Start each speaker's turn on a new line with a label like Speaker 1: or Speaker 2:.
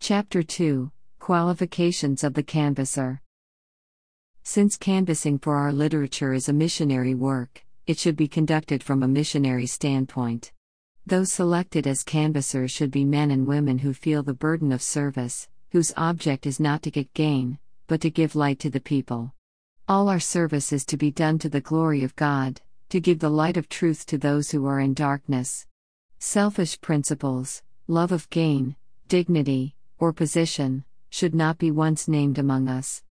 Speaker 1: Chapter 2 Qualifications of the Canvasser. Since canvassing for our literature is a missionary work, it should be conducted from a missionary standpoint. Those selected as canvassers should be men and women who feel the burden of service, whose object is not to get gain, but to give light to the people. All our service is to be done to the glory of God, to give the light of truth to those who are in darkness. Selfish principles, love of gain, dignity, or position, should not be once named among us.